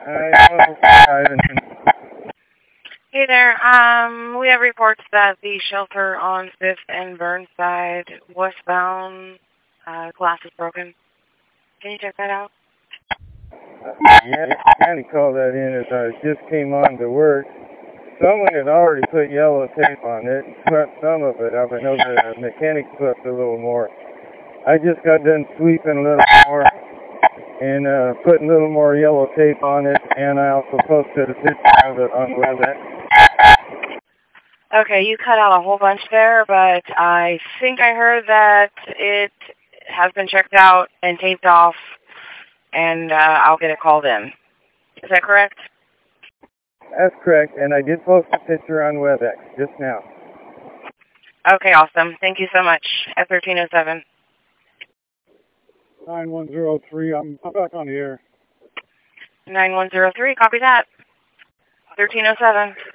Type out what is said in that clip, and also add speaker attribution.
Speaker 1: Hey there. We have reports that the shelter on 5th and Burnside westbound glass is broken. Can you check that out?
Speaker 2: Yeah, County called that in as I just came on to work. Someone had already put yellow tape on it, swept some of it up. I know the mechanic swept a little more. I just got done sweeping a little more and putting a little more yellow tape on it, and I also posted a picture of it on WebEx.
Speaker 1: Okay, you cut out a whole bunch there, but I think I heard that it has been checked out and taped off, and I'll get it called in. Is that correct?
Speaker 2: That's correct, and I did post a picture on WebEx just now.
Speaker 1: Okay, awesome. Thank you so much. At 1307.
Speaker 3: 9103, I'm back on the air.
Speaker 1: 9103, copy that. 1307.